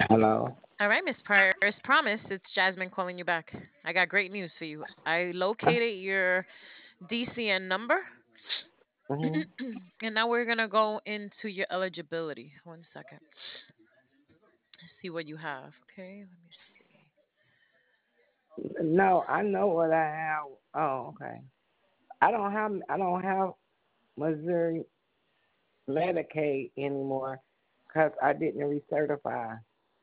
Hello. All right, Miss Pryor. As promised, it's Jasmine calling you back. I got great news for you. I located your DCN number, Mhm. and now we're gonna go into your eligibility. One second. See what you have. Okay, let me see. No, I know what I have. Oh, okay. I don't have Missouri Medicaid anymore because I didn't recertify.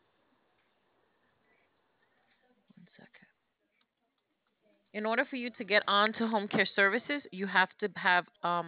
One second. In order for you to get onto home care services, you have to have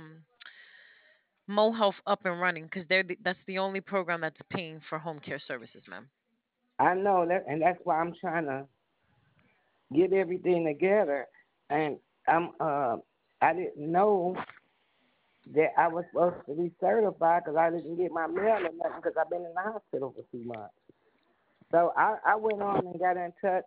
Mo Health up and running because that's the only program that's paying for home care services, ma'am. I know that, and that's why I'm trying to get everything together. And I'm I didn't know that I was supposed to recertify because I didn't get my mail or nothing because I've been in the hospital for 2 months. So I went on and got in touch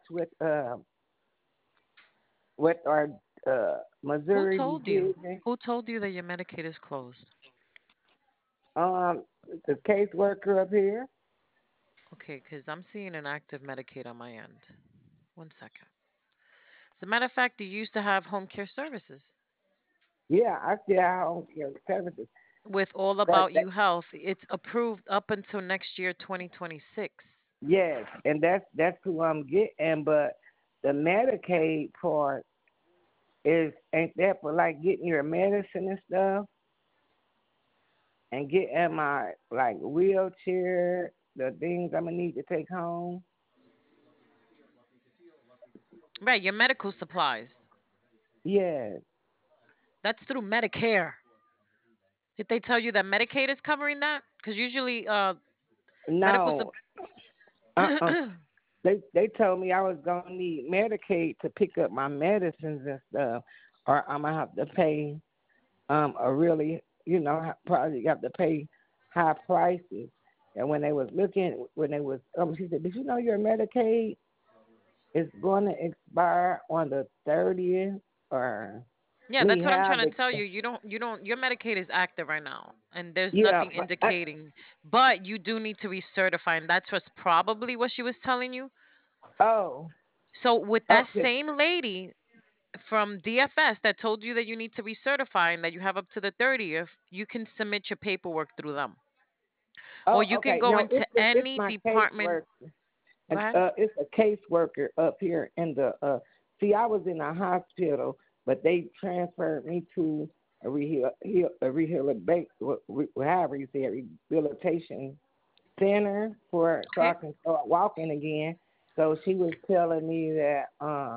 with our Who Missouri told you? division. Who told you that your Medicaid is closed? Um, the caseworker up here. Okay, because I'm seeing an active Medicaid on my end. One second. As a matter of fact, you used to have home care services Yeah, I still have home care services. with All But About You Health. It's approved up until next year, 2026. yes, and that's who I'm getting. But the Medicaid part is ain't that for like getting your medicine and stuff and getting my like wheelchair, the things I'm gonna need to take home. Right, your medical supplies. Yes. That's through Medicare. Did they tell you that Medicaid is covering that? Because usually, medical sup- No. Uh-uh. They told me I was gonna need Medicaid to pick up my medicines and stuff, or I'm gonna have to pay a really probably have to pay high prices. And when they was looking, when they was she said, "Did you know your Medicaid is going to expire on the 30th?" Or yeah, we that's what I'm have trying to it. tell you. You don't, your Medicaid is active right now, and there's Yeah, nothing but indicating. But you do need to recertify, and that's what's probably what she was telling you. oh, So with that okay. same lady from DFS that told you that you need to recertify and that you have up to the 30th, you can submit your paperwork through them. Or Oh, you can okay. go No, into it's any my department. caseworker. Go ahead. It's a caseworker up here in the. See, I was in a hospital, but they transferred me to a rehabilitation, however you say it, rehabilitation center for so Okay. I can start walking again. So she was telling me that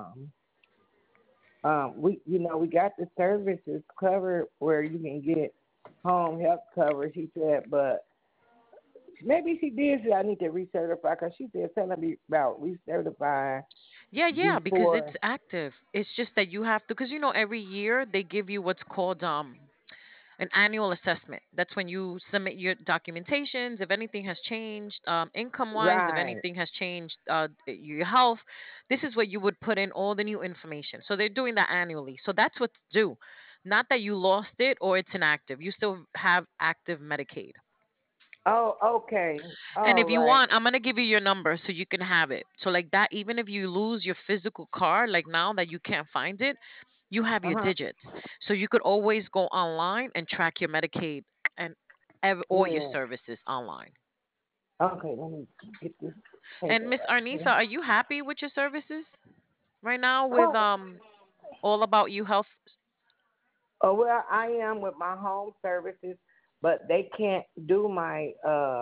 we got the services covered where you can get home health coverage. She said, but maybe she did say I need to recertify because she said something about recertifying Yeah, yeah, because before. it's active. It's just that you have to, because every year they give you what's called an annual assessment. That's when you submit your documentations. If anything has changed, income wise, if Right. anything has changed, your health, this is what you would put in all the new information. So they're doing that annually. So that's what's due. Not that you lost it or it's inactive. You still have active Medicaid. Oh, okay. And All if you right. want, I'm gonna give you your number so you can have it. So like that, even if you lose your physical card, like now that you can't find it, you have Uh your huh. digits. So you could always go online and track your Medicaid and all your Yeah. services online. Okay. Let me get this And paper Miss right Arnisa, here. are you happy with your services right now with Oh, All About You Health? well, I am with my home services, but they can't do my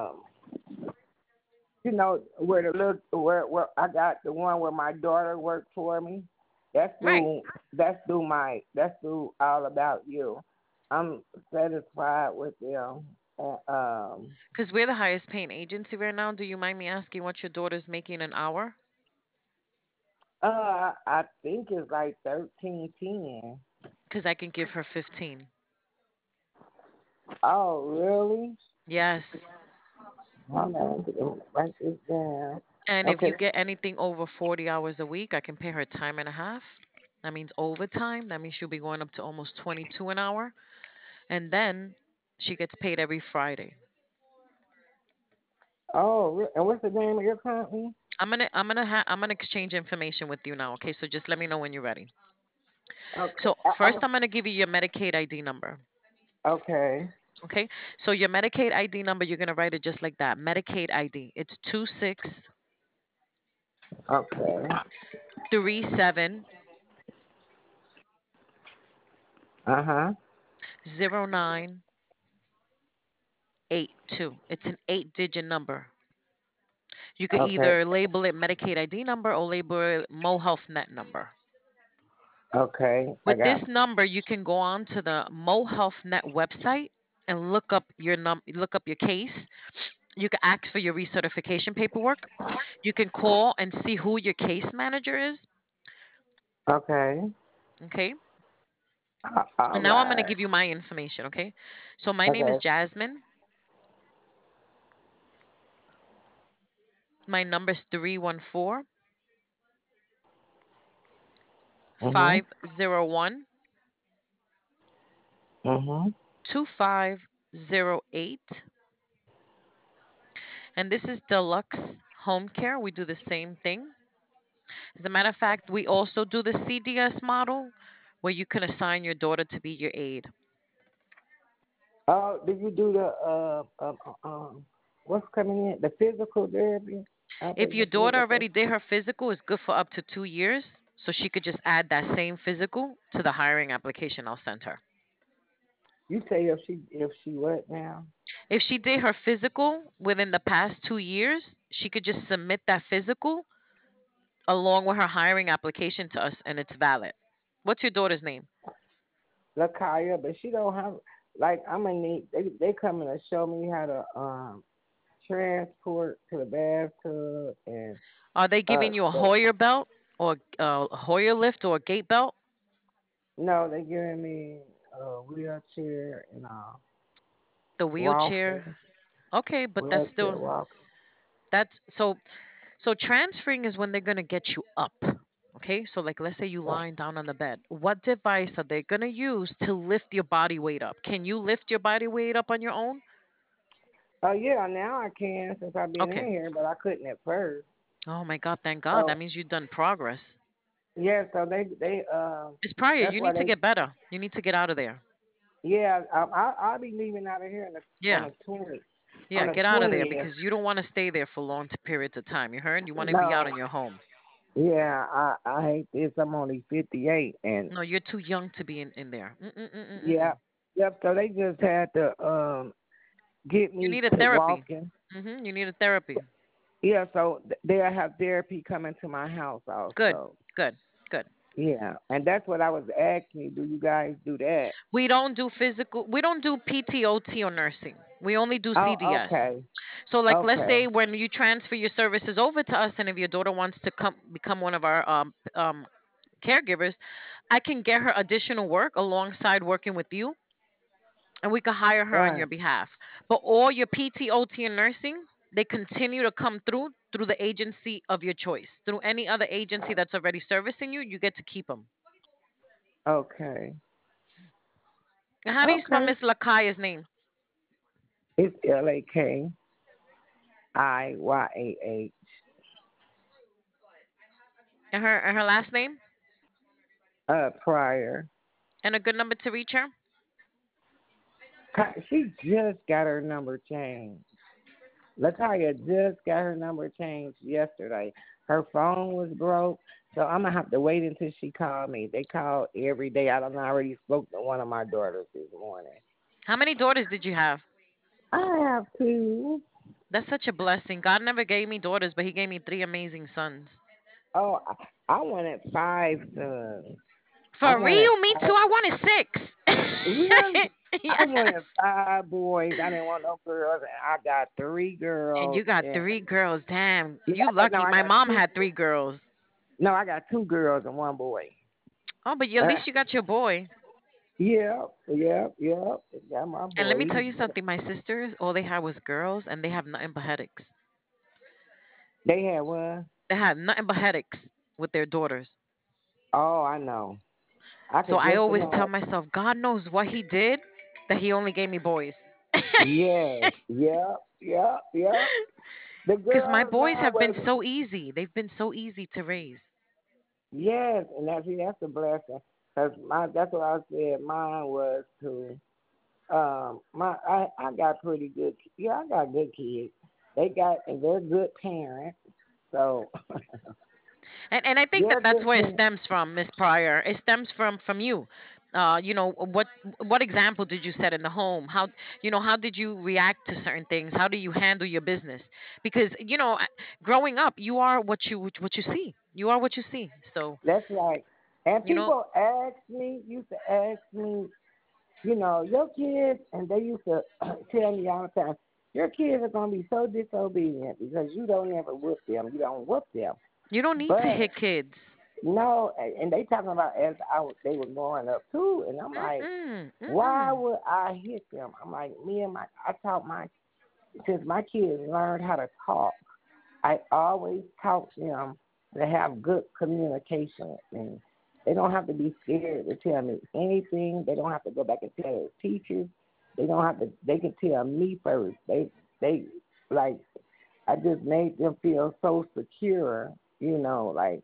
where to look where I got the one where my daughter worked for me. That's Right. through that's through All About You. I'm satisfied with them. Because we're the highest paying agency right now. Do you mind me asking what your daughter's making an hour? I think it's like 13.10. Because I can give her 15. Oh, really? Yes. Hold on, let me write this down. And if Okay. you get anything over 40 hours a week, I can pay her time and a half. That means overtime. That means she'll be going up to almost 22 an hour. And then she gets paid every Friday. Oh, and what's the name of your company? I'm gonna exchange information with you now. Okay, so just let me know when you're ready. Okay. So first, I'm gonna give you your Medicaid ID number. Okay. Okay, so your Medicaid ID number, you're gonna write it just like that. Medicaid ID. It's Okay. 2637 Uh huh. 0982. It's an 8-digit number. You could Okay. either label it Medicaid ID number or label it Mo Health Net number. Okay. I With got. this number, you can go on to the Mo Health Net website and look up your case. You can ask for your recertification paperwork. You can call and see who your case manager is. Okay. Okay. All And now I'm going to right. give you my information. Okay. So my name is Okay. Jasmine. My number is 314 Mhm. 501 Mhm. 2508. And this is Deluxe Home Care. We do the same thing. As a matter of fact, we also do the CDS model where you can assign your daughter to be your aide. Oh, did you do the what's coming in? The physical therapy? I If think your the daughter physical. already did her physical, it's good for up to 2 years. So she could just add that same physical to the hiring application I'll send her. You say if she what now? If she did her physical within the past 2 years, she could just submit that physical along with her hiring application to us and it's valid. What's your daughter's name? Lakaya, but she don't have like I'm gonna need they coming to show me how to transport to the bathtub and Are they giving you a the, Hoyer belt or a Hoyer lift or a gait belt? no, they giving me a wheelchair and a The walker, wheelchair? Okay, but that's wheelchair still walker. that's so transferring is when they're gonna get you up. Okay, so like let's say you lying down on the bed. What device are they gonna use to lift your body weight up? Can you lift your body weight up on your own? Oh yeah, now I can since I've been Okay. in here, but I couldn't at first. Oh my God, thank God. So That means you've done progress. yeah, so they It's prior. that's You why need to they get better. You need to get out of there. yeah I'll be leaving out of here on Yeah. the 20th on Yeah, the get out of there 20th. because you don't want to stay there for long periods of time. You heard? You want to be out No, in your home. yeah, I hate this. I'm only 58 and No, you're too young to be in there. yeah, Mm-mm-mm-mm-mm. yep. So they just had to get You me need a to therapy. walking. You need a therapy. Yeah, so they'll have therapy coming to my house Good, also. good, good. Yeah, and that's what I was asking you. Do you guys do that? We don't do physical, we don't do PTOT or nursing. We only do Oh, CDS. okay, So, like, let's okay, say when you transfer your services over to us, and if your daughter wants to come become one of our caregivers, I can get her additional work alongside working with you, and we could hire her on right, your behalf. But all your PTOT and nursing, they continue to come through the agency of your choice. Through any other agency that's already servicing you, you get to keep them. okay, And how do you spell okay. Miss Lakaya's name? It's Lakiyah. And her last name? Prior. And a good number to reach her? She just got her number changed. Latoya just got her number changed yesterday. Her phone was broke, so I'm gonna have to wait until she called me. They call every day. I don't know. I already spoke to one of my daughters this morning. How many daughters did you have? I have two. That's such a blessing. God never gave me daughters, but He gave me three amazing sons. Oh, I wanted five sons. I For wanted real? Me too. five. I wanted six. Really? I wanted Yes. five boys. I didn't want no girls. And I got three And girls. you got And three girls. Damn. yeah, You no, lucky. I My got mom two. had three girls. No, I got two girls and one boy. Oh, but at Uh, least you got your boy. yeah, yeah, yeah. Got my And let boy. me tell you something. My sisters, all they had was girls, and they have nothing but headaches. They had one. They had nothing but headaches with their daughters. Oh, I know. I So could I just always tell imagine. myself, God knows what He did that He only gave me boys. Yes. Yep. Yep. Yep. The Because my girls boys now have been was so easy. They've been so easy to raise. yes, and that's a blessing. Cause that's what I said. Mine was to I got pretty good. Yeah, I got good kids. And they're good parents. So And I think they're that that's good where it parents. stems from, Miss Pryor. It stems from you. You know what example did you set in the home? How how did you react to certain things? How do you handle your business? Because growing up, you are what you see. You are what you see. So That's right. And you know people used to ask me, your kids, and they used to tell me all the time, your kids are gonna be so disobedient because you don't ever whoop them. You don't whoop them. you don't need to But hit kids. no, and they talking about they were growing up too, and I'm like, Mm-mm, why mm-mm. would I hit them? I'm like, I taught since my kids learned how to talk, I always taught them to have good communication with me. They don't have to be scared to tell me anything. They don't have to go back and tell their teachers. They don't have to. They can tell me first. They like I just made them feel so secure. Like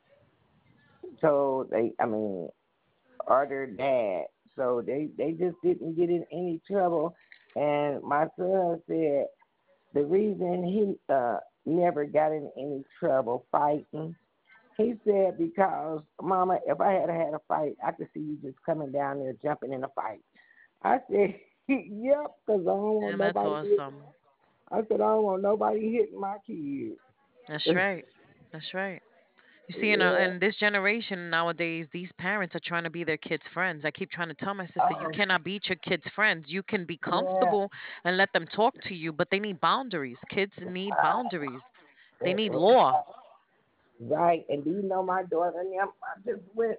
so they. I mean, or their dad. So they just didn't get in any trouble. And my son said the reason he never got in any trouble fighting, he said because Mama, if I had a fight, I could see you just coming down there jumping in a fight. I said, yep, because I don't want And that's nobody hitting. awesome. I said I don't want nobody hitting my kids. That's right. That's right. You see, Yeah. in this generation nowadays, these parents are trying to be their kids' friends. I keep trying to tell my sister, you Oh, cannot beat your kids' friends. You can be yeah. comfortable and let them talk to you, but they need boundaries. Kids need boundaries. They need Uh, law. right. And do you know my daughter? And I just went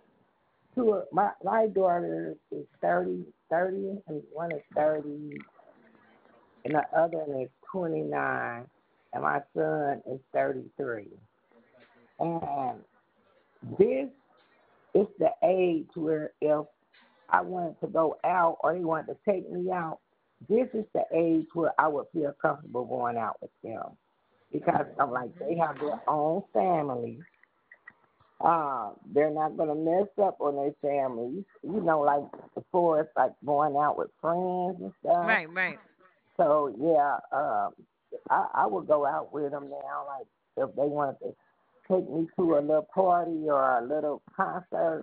my daughter is 30, and one is 30, and the other one is 29, and my son is 33. And this is the age where if I wanted to go out or they wanted to take me out, this is the age where I would feel comfortable going out with them because I'm like Hmm. they have their own families. They're not gonna mess up on their families, like before it's like going out with friends and stuff. Right, right. So yeah, I would go out with them now. Like if they wanted to take me to a little party or a little concert,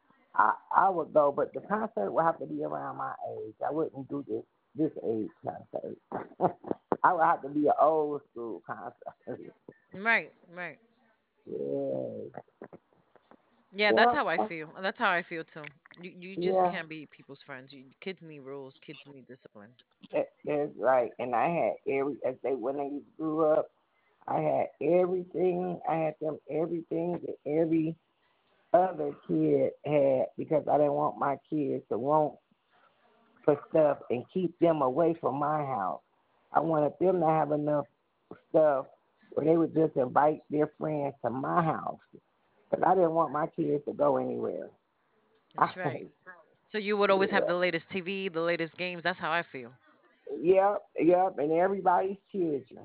I would go. But the concert would have to be around my age. I wouldn't do this age concert. I would have to be an old school concert. Right, right. Yeah, Yeah, that's yeah, how I feel. That's how I feel too. You just yeah. can't be people's friends. Kids need rules. Kids need discipline. That's right. And I had as they when they grew up, I had everything. I had them everything that every other kid had because I didn't want my kids to want for stuff and keep them away from my house. I wanted them to have enough stuff where they would just invite their friends to my house because I didn't want my kids to go anywhere. That's right. So you would always have Yeah, the latest TV, the latest games. That's how I feel. yep, yep, and everybody's children.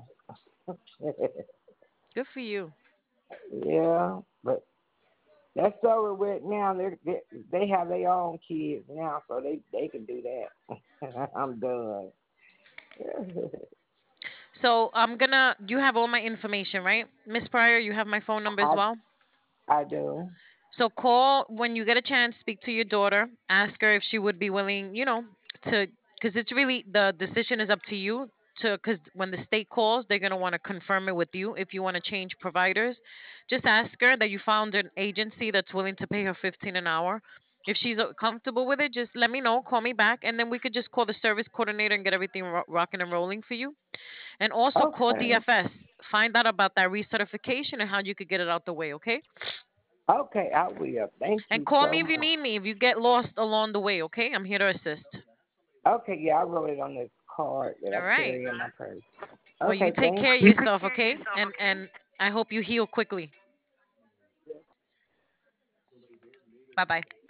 Good for you. Yeah, but that's over with now. They have their own kids now, so they can do that. I'm done. So I'm gonna. You have all my information, right, Miss Pryor? You have my phone number as I well. I do. So call when you get a chance. Speak to your daughter. Ask her if she would be willing, to because it's really the decision is up to you. To because when the state calls, they're gonna want to confirm it with you. If you want to change providers, just ask her that you found an agency that's willing to pay her 15 an hour. If she's comfortable with it, just let me know. Call me back, and then we could just call the service coordinator and get everything rocking and rolling for you. And also call Okay. DFS. Find out about that recertification and how you could get it out the way. Okay. Okay, I will. Thank And you call so me if you much. need me. If you get lost along the way, okay? I'm here to assist. Okay, yeah, I wrote it on this card that I All right. carry in my purse. Well, you Okay, take thank care of you. yourself, okay? And I hope you heal quickly. Bye bye.